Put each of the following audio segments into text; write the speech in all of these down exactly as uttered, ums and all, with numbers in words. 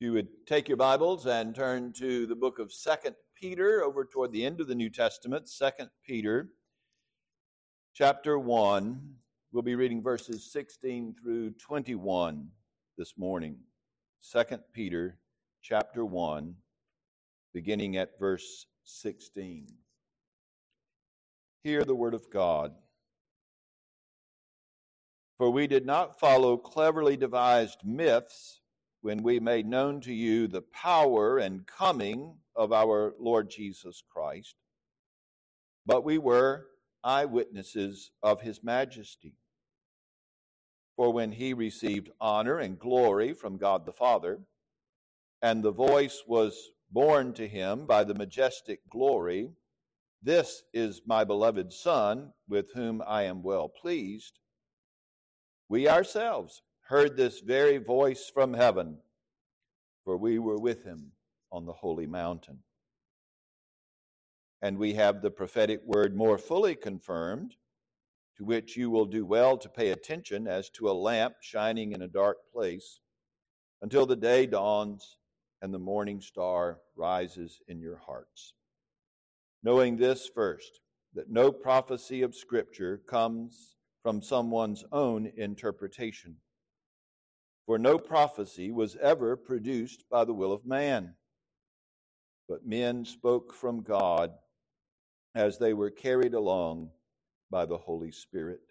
If you would take your Bibles and turn to the book of Second Peter, over toward the end of the New Testament, Second Peter, chapter one. We'll be reading verses sixteen through twenty-one this morning. Second Peter, chapter one, beginning at verse sixteen. Hear the word of God. For we did not follow cleverly devised myths when we made known to you the power and coming of our Lord Jesus Christ, but we were eyewitnesses of his majesty. For when he received honor and glory from God the Father, and the voice was borne to him by the majestic glory, "This is my beloved Son, with whom I am well pleased," we ourselves heard this very voice from heaven, for we were with him on the holy mountain. And we have the prophetic word more fully confirmed, to which you will do well to pay attention as to a lamp shining in a dark place, until the day dawns and the morning star rises in your hearts. Knowing this first, that no prophecy of Scripture comes from someone's own interpretation. For no prophecy was ever produced by the will of man, but men spoke from God as they were carried along by the Holy Spirit.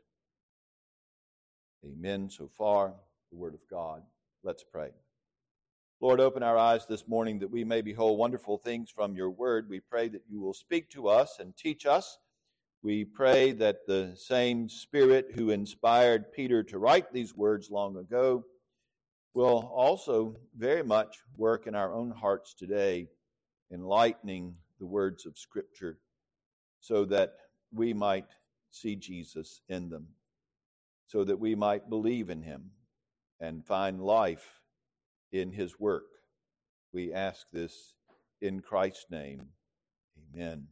Amen. So far, the word of God. Let's pray. Lord, open our eyes this morning that we may behold wonderful things from your word. We pray that you will speak to us and teach us. We pray that the same Spirit who inspired Peter to write these words long ago will also very much work in our own hearts today, enlightening the words of Scripture so that we might see Jesus in them, so that we might believe in him and find life in his work. We ask this in Christ's name. Amen.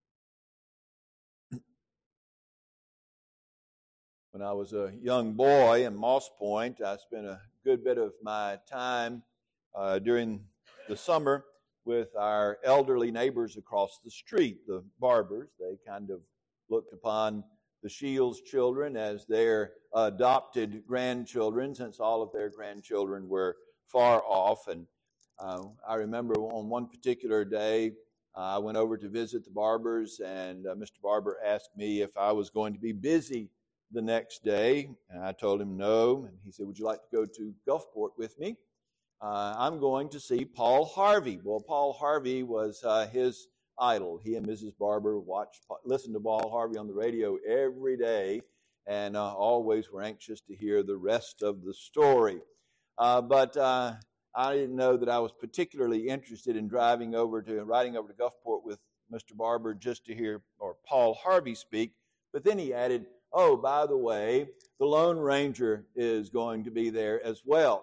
When I was a young boy in Moss Point, I spent a good bit of my time uh, during the summer with our elderly neighbors across the street, the Barbers. They kind of looked upon the Shields children as their adopted grandchildren, since all of their grandchildren were far off. And uh, I remember on one particular day, uh, I went over to visit the Barbers, and uh, Mister Barber asked me if I was going to be busy the next day, and I told him no, and he said, "Would you like to go to Gulfport with me? Uh, I'm going to see Paul Harvey." Well, Paul Harvey was uh, his idol. He and Missus Barber watched, listened to Paul Harvey on the radio every day, and uh, always were anxious to hear the rest of the story. Uh, but uh, I didn't know that I was particularly interested in driving over to, riding over to Gulfport with Mister Barber just to hear or Paul Harvey speak. But then he added, "Oh, by the way, the Lone Ranger is going to be there as well."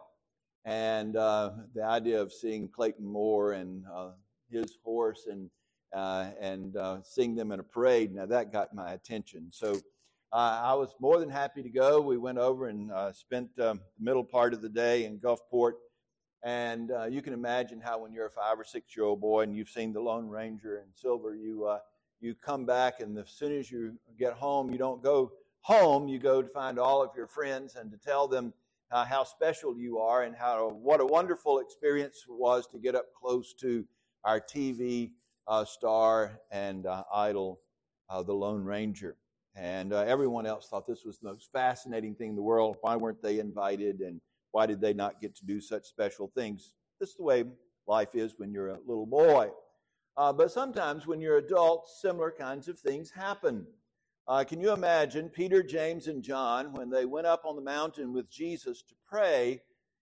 And uh, the idea of seeing Clayton Moore and uh, his horse and uh, and uh, seeing them in a parade, now that got my attention. So uh, I was more than happy to go. We went over and uh, spent um, the middle part of the day in Gulfport. And uh, you can imagine how when you're a five or six-year-old boy and you've seen the Lone Ranger in silver, you uh, you come back, and as soon as you get home, you don't go home. You go to find all of your friends and to tell them uh, how special you are and how what a wonderful experience it was to get up close to our T V uh, star and uh, idol, uh, the Lone Ranger. And uh, everyone else thought this was the most fascinating thing in the world. Why weren't they invited, and why did they not get to do such special things? This is the way life is when you're a little boy. Uh, but sometimes when you're adults, similar kinds of things happen. Uh, can you imagine Peter, James, and John when they went up on the mountain with Jesus to pray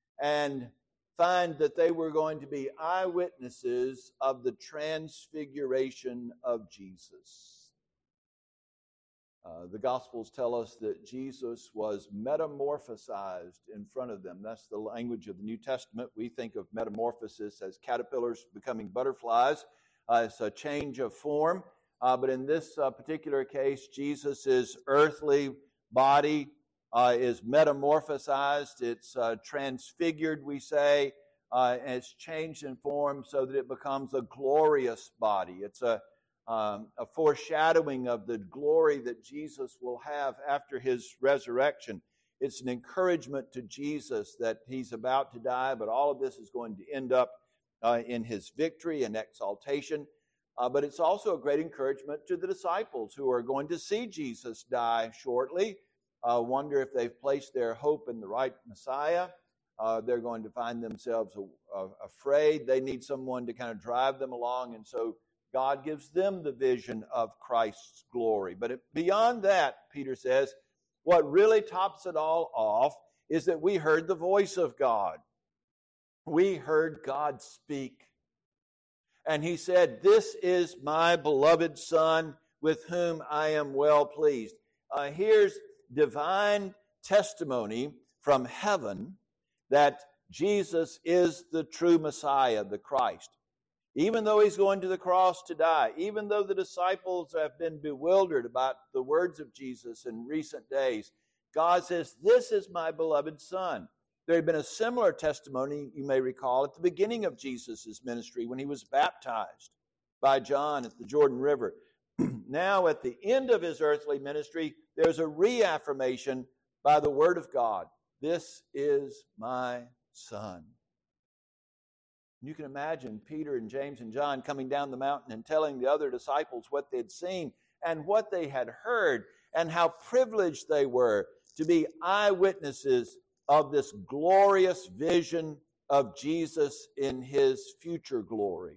and find that they were going to be eyewitnesses of the transfiguration of Jesus? Uh, the Gospels tell us that Jesus was metamorphosized in front of them. That's the language of the New Testament. We think of metamorphosis as caterpillars becoming butterflies. Uh, it's a change of form. Uh, but in this uh, particular case, Jesus' earthly body uh, is metamorphosized. It's uh, transfigured, we say, uh, and it's changed in form so that it becomes a glorious body. It's a, um, a foreshadowing of the glory that Jesus will have after his resurrection. It's an encouragement to Jesus that he's about to die, but all of this is going to end up uh, in his victory and exaltation. Uh, but it's also a great encouragement to the disciples who are going to see Jesus die shortly. Uh, wonder if they've placed their hope in the right Messiah. Uh, they're going to find themselves a, a, afraid. They need someone to kind of drive them along. And so God gives them the vision of Christ's glory. But it, beyond that, Peter says, what really tops it all off is that we heard the voice of God. We heard God speak. And he said, "This is my beloved Son with whom I am well pleased." Uh, here's divine testimony from heaven that Jesus is the true Messiah, the Christ. Even though he's going to the cross to die, even though the disciples have been bewildered about the words of Jesus in recent days, God says, "This is my beloved Son." There had been a similar testimony, you may recall, at the beginning of Jesus' ministry when he was baptized by John at the Jordan River. Now, at the end of his earthly ministry, there's a reaffirmation by the Word of God. "This is my Son." You can imagine Peter and James and John coming down the mountain and telling the other disciples what they'd seen and what they had heard and how privileged they were to be eyewitnesses of this glorious vision of Jesus in his future glory.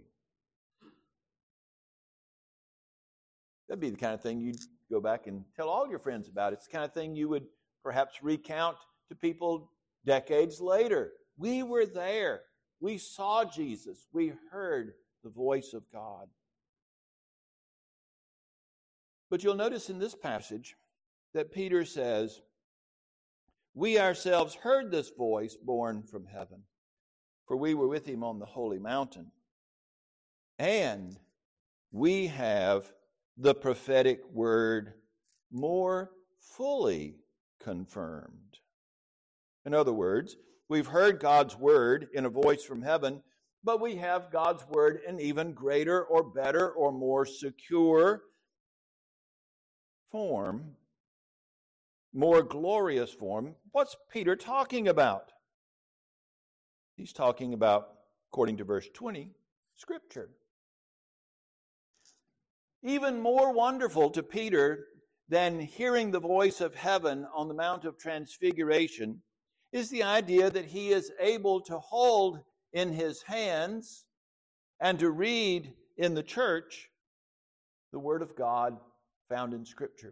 That'd be the kind of thing you'd go back and tell all your friends about. It's the kind of thing you would perhaps recount to people decades later. We were there. We saw Jesus. We heard the voice of God. But you'll notice in this passage that Peter says, "We ourselves heard this voice born from heaven, for we were with him on the holy mountain. And we have the prophetic word more fully confirmed." In other words, we've heard God's word in a voice from heaven, but we have God's word in even greater or better or more secure form, more glorious form. What's Peter talking about? He's talking about, according to verse twenty, Scripture. Even more wonderful to Peter than hearing the voice of heaven on the Mount of Transfiguration is the idea that he is able to hold in his hands and to read in the church the Word of God found in Scripture.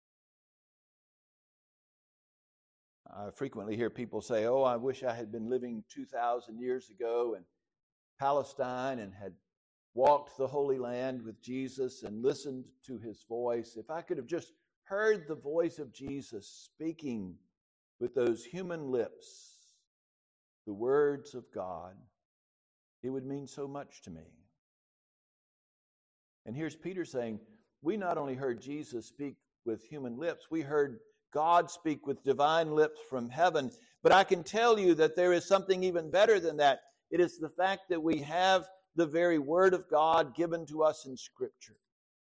I frequently hear people say, "Oh, I wish I had been living two thousand years ago in Palestine and had walked the Holy Land with Jesus and listened to his voice. If I could have just heard the voice of Jesus speaking with those human lips, the words of God, it would mean so much to me." And here's Peter saying, we not only heard Jesus speak with human lips, we heard God speak with divine lips from heaven. But I can tell you that there is something even better than that. It is the fact that we have the very Word of God given to us in Scripture.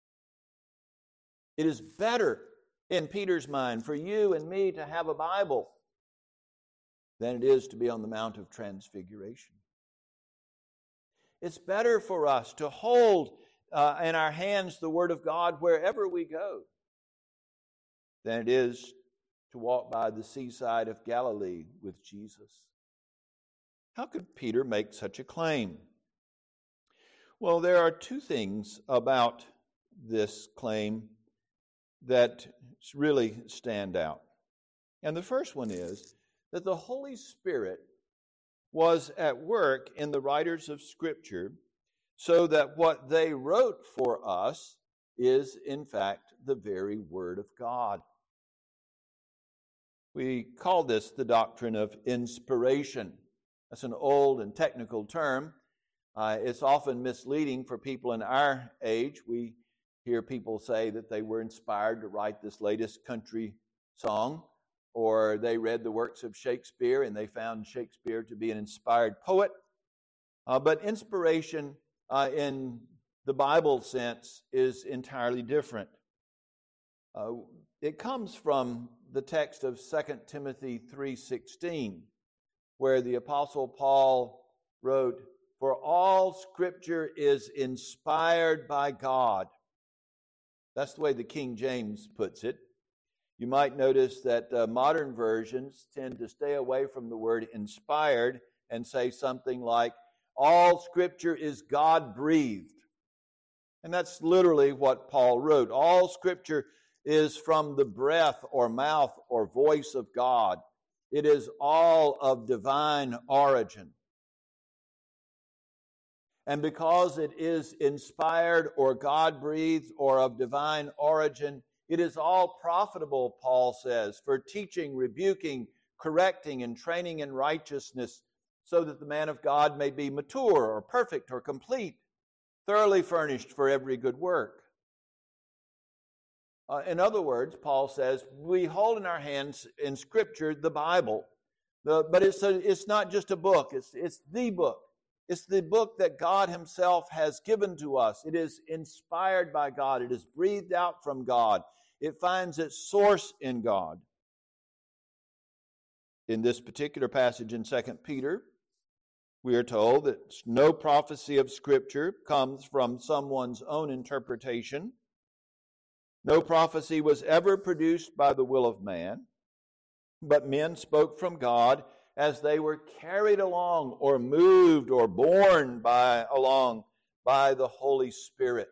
It is better, in Peter's mind, for you and me to have a Bible than it is to be on the Mount of Transfiguration. It's better for us to hold uh, in our hands the Word of God wherever we go than it is to walk by the seaside of Galilee with Jesus. How could Peter make such a claim? Well, there are two things about this claim that really stand out. And the first one is that the Holy Spirit was at work in the writers of Scripture so that what they wrote for us is, in fact, the very Word of God. We call this the doctrine of inspiration. That's an old and technical term. Uh, it's often misleading for people in our age. We hear people say that they were inspired to write this latest country song, or they read the works of Shakespeare and they found Shakespeare to be an inspired poet. Uh, but inspiration uh, in the Bible sense is entirely different. Uh, it comes from the text of Second Timothy three sixteen, where the Apostle Paul wrote, "For all Scripture is inspired by God." That's the way the King James puts it. You might notice that uh, modern versions tend to stay away from the word inspired and say something like, "All Scripture is God-breathed." And that's literally what Paul wrote. All Scripture is from the breath or mouth or voice of God. It is all of divine origin. And because it is inspired or God-breathed or of divine origin, it is all profitable, Paul says, for teaching, rebuking, correcting, and training in righteousness, so that the man of God may be mature or perfect or complete, thoroughly furnished for every good work. Uh, in other words, Paul says, we hold in our hands in Scripture the Bible, the, but it's, a, it's not just a book, it's, it's the book. It's the book that God Himself has given to us. It is inspired by God. It is breathed out from God. It finds its source in God. In this particular passage in Second Peter, we are told that no prophecy of Scripture comes from someone's own interpretation. No prophecy was ever produced by the will of man, but men spoke from God as they were carried along or moved or borne by along by the Holy Spirit.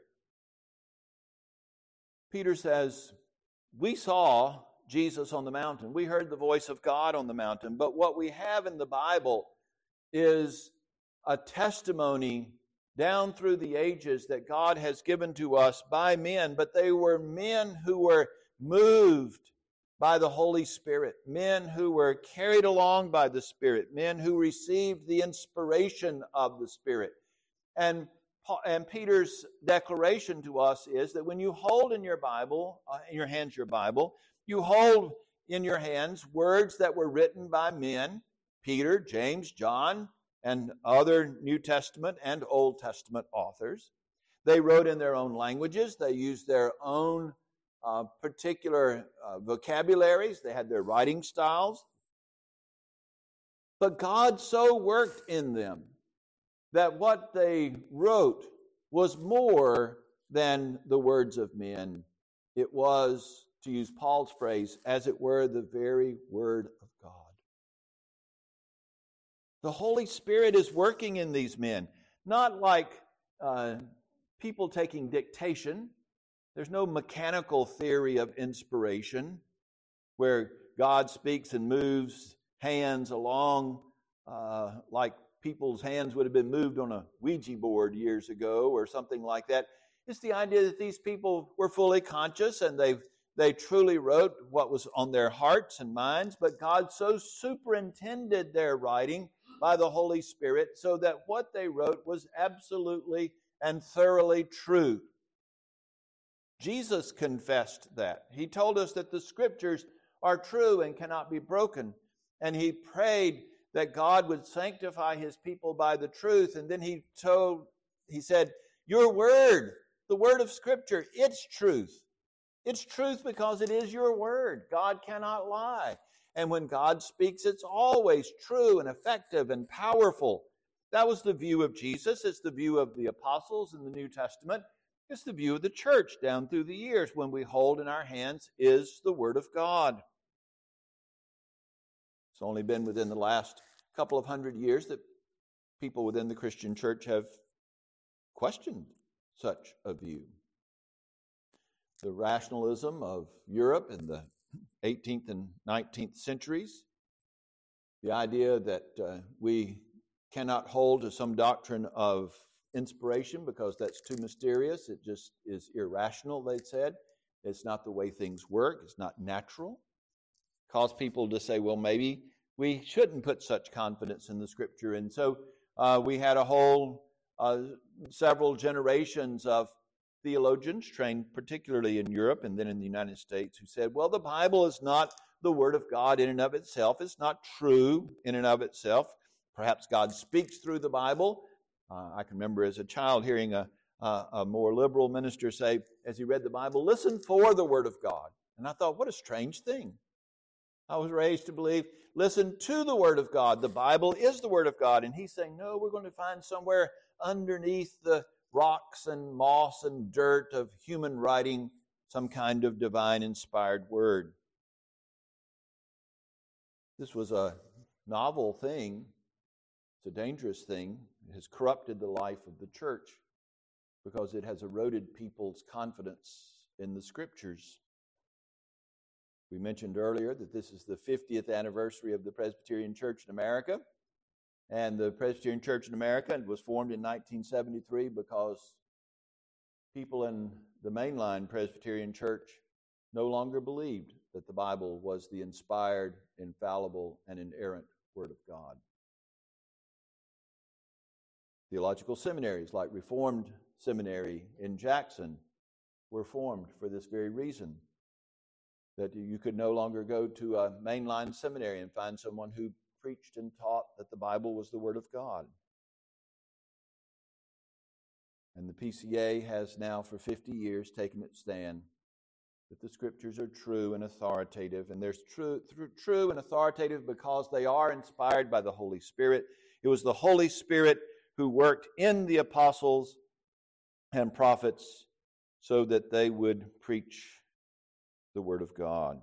Peter says, we saw Jesus on the mountain. We heard the voice of God on the mountain. But what we have in the Bible is a testimony down through the ages that God has given to us by men, but they were men who were moved by the Holy Spirit, men who were carried along by the Spirit, men who received the inspiration of the Spirit. And, and Peter's declaration to us is that when you hold in your Bible, uh, in your hands your Bible, you hold in your hands words that were written by men, Peter, James, John, and other New Testament and Old Testament authors. They wrote in their own languages. They used their own uh, particular uh, vocabularies. They had their writing styles. But God so worked in them that what they wrote was more than the words of men. It was, to use Paul's phrase, as it were, the very word of God. The Holy Spirit is working in these men, not like uh, people taking dictation. There's no mechanical theory of inspiration where God speaks and moves hands along uh, like people's hands would have been moved on a Ouija board years ago or something like that. It's the idea that these people were fully conscious and they they truly wrote what was on their hearts and minds, but God so superintended their writing by the Holy Spirit so that what they wrote was absolutely and thoroughly true. Jesus confessed that. He told us that the Scriptures are true and cannot be broken. And He prayed that God would sanctify His people by the truth. And then He told, He said, your word, the word of Scripture, it's truth. It's truth because it is your word. God cannot lie. And when God speaks, it's always true and effective and powerful. That was the view of Jesus. It's the view of the apostles in the New Testament. It's the view of the church down through the years. When we hold in our hands is the Word of God. It's only been within the last couple of hundred years that people within the Christian church have questioned such a view. The rationalism of Europe in the eighteenth and nineteenth centuries, the idea that uh, we cannot hold to some doctrine of inspiration because that's too mysterious. It just is irrational, they said. It's not the way things work. It's not natural. Cause people to say, well, maybe we shouldn't put such confidence in the Scripture. And so uh, we had a whole uh, several generations of theologians trained particularly in Europe and then in the United States who said, well, the Bible is not the Word of God in and of itself. It's not true in and of itself. Perhaps God speaks through the Bible, Uh, I can remember as a child hearing a, a, a more liberal minister say, as he read the Bible, listen for the Word of God. And I thought, what a strange thing. I was raised to believe, listen to the Word of God. The Bible is the Word of God. And he's saying, no, we're going to find somewhere underneath the rocks and moss and dirt of human writing some kind of divine inspired word. This was a novel thing. It's a dangerous thing. It has corrupted the life of the church because it has eroded people's confidence in the Scriptures. We mentioned earlier that this is the fiftieth anniversary of the Presbyterian Church in America. And the Presbyterian Church in America was formed in nineteen seventy-three because people in the mainline Presbyterian Church no longer believed that the Bible was the inspired, infallible, and inerrant Word of God. Theological seminaries like Reformed Seminary in Jackson were formed for this very reason, that you could no longer go to a mainline seminary and find someone who preached and taught that the Bible was the Word of God. And the P C A has now for fifty years taken its stand that the Scriptures are true and authoritative, and they're true, true and authoritative because they are inspired by the Holy Spirit. It was the Holy Spirit who worked in the apostles and prophets so that they would preach the Word of God.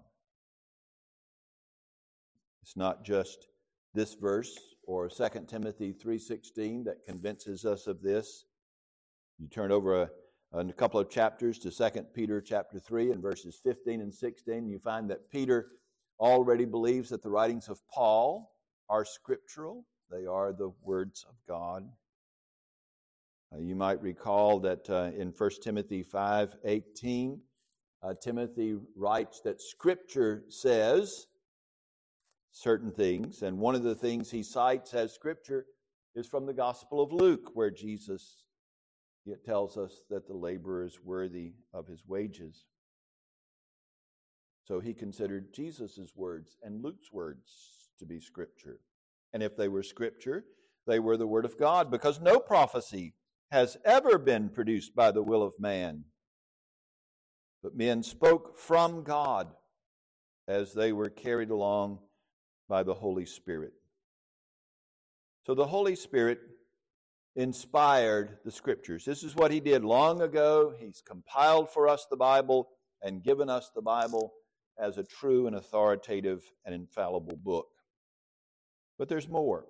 It's not just this verse or Second Timothy three sixteen that convinces us of this. You turn over a, a couple of chapters to Second Peter chapter three and verses fifteen and sixteen, you find that Peter already believes that the writings of Paul are scriptural. They are the words of God. Uh, you might recall that uh, in First Timothy five eighteen, uh, Timothy writes that Scripture says certain things, and one of the things he cites as Scripture is from the Gospel of Luke, where Jesus it tells us that the laborer is worthy of his wages. So he considered Jesus' words and Luke's words to be Scripture. And if they were Scripture, they were the Word of God, because no prophecy has ever been produced by the will of man. But men spoke from God as they were carried along by the Holy Spirit. So the Holy Spirit inspired the Scriptures. This is what he did long ago. He's compiled for us the Bible and given us the Bible as a true and authoritative and infallible book. But there's more.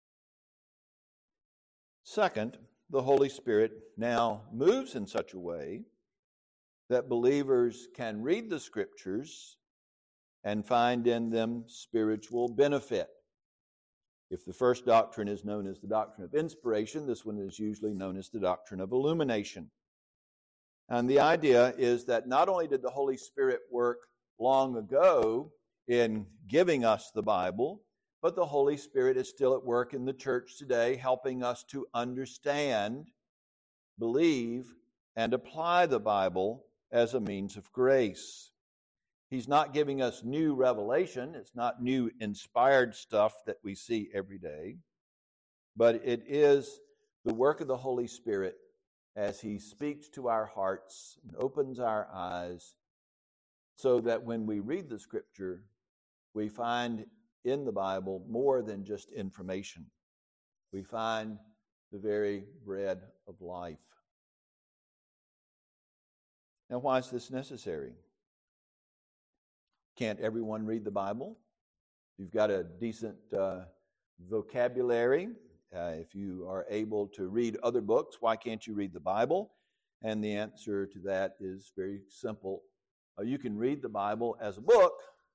Second, the Holy Spirit now moves in such a way that believers can read the Scriptures and find in them spiritual benefit. If the first doctrine is known as the doctrine of inspiration, this one is usually known as the doctrine of illumination. And the idea is that not only did the Holy Spirit work long ago in giving us the Bible, but the Holy Spirit is still at work in the church today, helping us to understand, believe, and apply the Bible as a means of grace. He's not giving us new revelation. It's not new inspired stuff that we see every day. But it is the work of the Holy Spirit as He speaks to our hearts and opens our eyes so that when we read the Scripture, we find in the Bible more than just information. We find the very bread of life. Now, why is this necessary? Can't everyone read the Bible? If you've got a decent uh, vocabulary, uh, if you are able to read other books, why can't you read the Bible? And the answer to that is very simple. Uh, you can read the Bible as a book,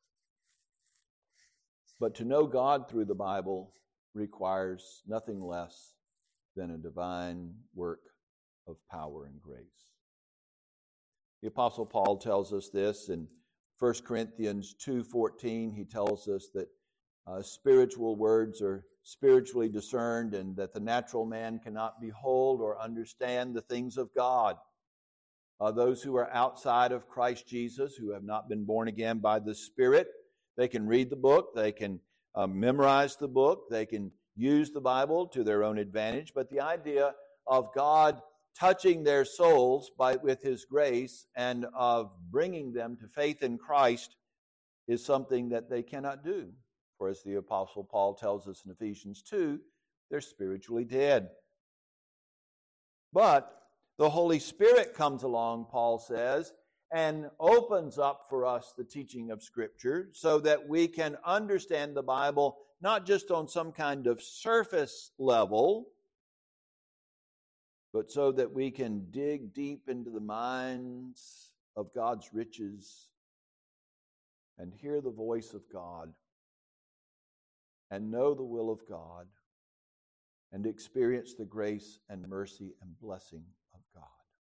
but to know God through the Bible requires nothing less than a divine work of power and grace. The Apostle Paul tells us this in First Corinthians two fourteen. He tells us that uh, spiritual words are spiritually discerned and that the natural man cannot behold or understand the things of God. Uh, those who are outside of Christ Jesus, who have not been born again by the Spirit, they can read the book, they can uh, memorize the book, they can use the Bible to their own advantage, but the idea of God touching their souls by with His grace and of bringing them to faith in Christ is something that they cannot do. For as the Apostle Paul tells us in Ephesians two, they're spiritually dead. But the Holy Spirit comes along, Paul says, and opens up for us the teaching of Scripture so that we can understand the Bible not just on some kind of surface level, but so that we can dig deep into the minds of God's riches and hear the voice of God and know the will of God and experience the grace and mercy and blessing of God.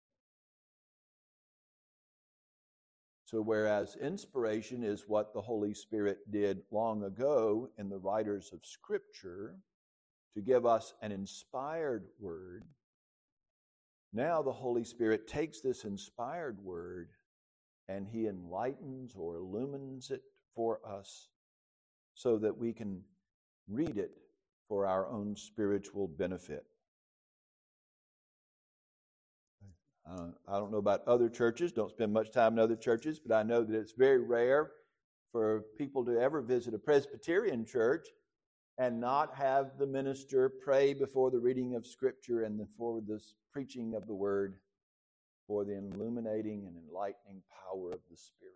So whereas inspiration is what the Holy Spirit did long ago in the writers of Scripture to give us an inspired word, now the Holy Spirit takes this inspired word and He enlightens or illumines it for us so that we can read it for our own spiritual benefit. Uh, I don't know about other churches, don't spend much time in other churches, but I know that it's very rare for people to ever visit a Presbyterian church and not have the minister pray before the reading of Scripture and for the preaching of the Word for the illuminating and enlightening power of the Spirit.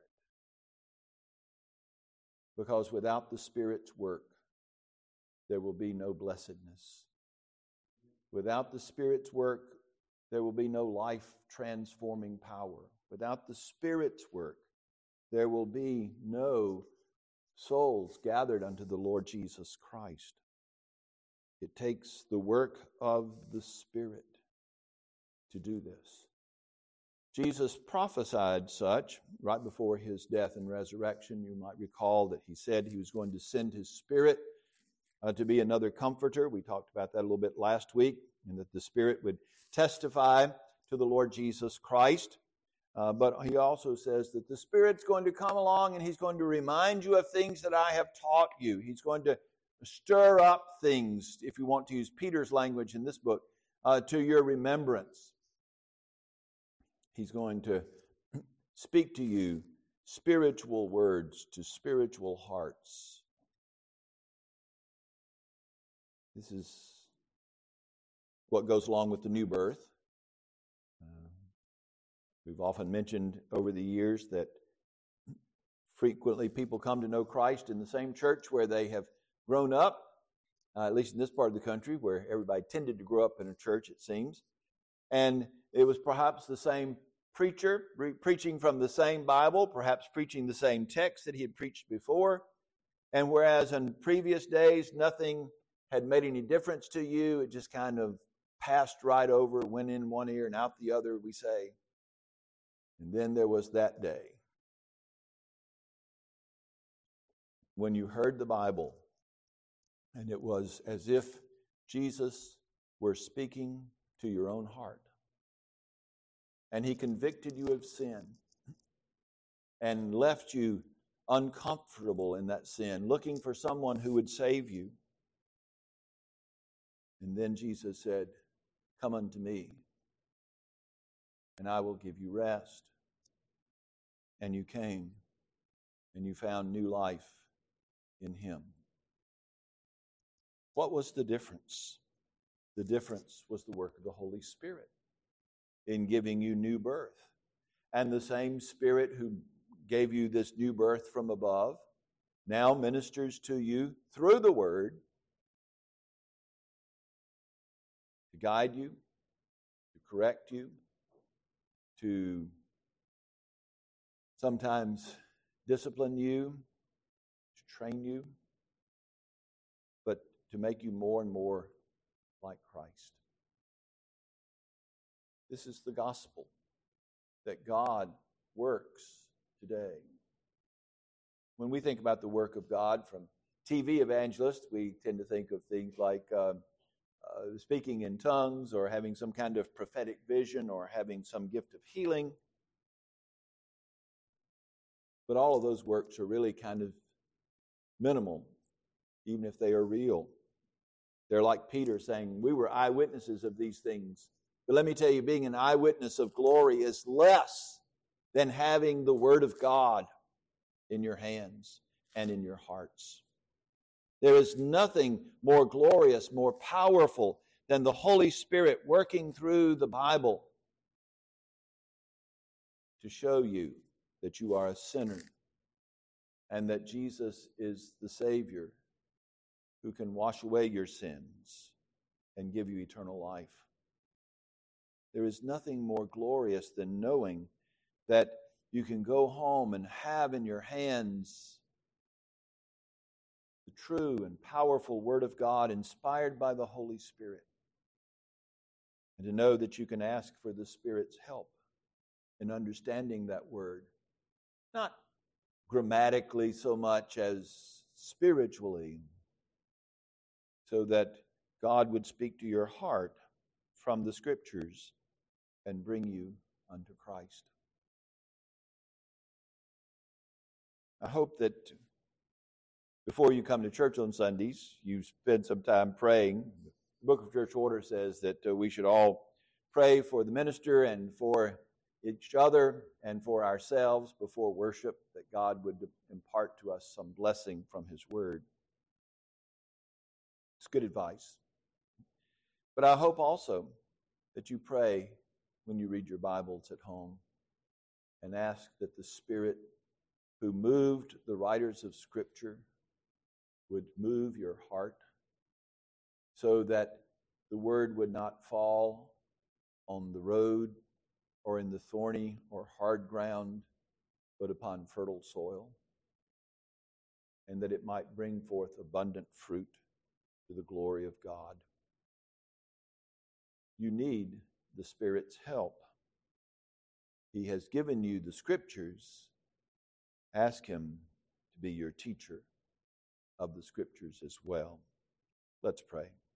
Because without the Spirit's work, there will be no blessedness. Without the Spirit's work, there will be no life-transforming power. Without the Spirit's work, there will be no souls gathered unto the Lord Jesus Christ. It takes the work of the Spirit to do this. Jesus prophesied such right before His death and resurrection. You might recall that He said He was going to send His Spirit uh, to be another comforter. We talked about that a little bit last week, and that the Spirit would testify to the Lord Jesus Christ. Uh, but He also says that the Spirit's going to come along and He's going to remind you of things that I have taught you. He's going to stir up things, if you want to use Peter's language in this book, uh, to your remembrance. He's going to speak to you spiritual words to spiritual hearts. This is what goes along with the new birth. Uh, we've often mentioned over the years that frequently people come to know Christ in the same church where they have grown up, uh, at least in this part of the country where everybody tended to grow up in a church, it seems. And it was perhaps the same preacher re- preaching from the same Bible, perhaps preaching the same text that he had preached before. And whereas in previous days nothing had made any difference to you, it just kind of passed right over, went in one ear and out the other, we say. And then there was that day when you heard the Bible, and it was as if Jesus were speaking to your own heart. And He convicted you of sin and left you uncomfortable in that sin, looking for someone who would save you. And then Jesus said, "Come unto me, and I will give you rest." And you came, and you found new life in Him. What was the difference? The difference was the work of the Holy Spirit in giving you new birth. And the same Spirit who gave you this new birth from above now ministers to you through the Word to guide you, to correct you, to sometimes discipline you, to train you, but to make you more and more like Christ. This is the gospel that God works today. When we think about the work of God from T V evangelists, we tend to think of things like uh, uh, speaking in tongues or having some kind of prophetic vision or having some gift of healing. But all of those works are really kind of minimal, even if they are real. They're like Peter saying, we were eyewitnesses of these things. But let me tell you, being an eyewitness of glory is less than having the Word of God in your hands and in your hearts. There is nothing more glorious, more powerful than the Holy Spirit working through the Bible to show you that you are a sinner and that Jesus is the Savior who can wash away your sins and give you eternal life. There is nothing more glorious than knowing that you can go home and have in your hands the true and powerful Word of God inspired by the Holy Spirit, and to know that you can ask for the Spirit's help in understanding that Word, not grammatically so much as spiritually, so that God would speak to your heart from the Scriptures and bring you unto Christ. I hope that before you come to church on Sundays, you spend some time praying. The Book of Church Order says that uh, we should all pray for the minister and for each other and for ourselves before worship, that God would impart to us some blessing from His Word. It's good advice. But I hope also that you pray when you read your Bibles at home and ask that the Spirit who moved the writers of Scripture would move your heart so that the Word would not fall on the road or in the thorny or hard ground, but upon fertile soil, and that it might bring forth abundant fruit to the glory of God. You need the Spirit's help. He has given you the Scriptures. Ask Him to be your teacher of the Scriptures as well. Let's pray.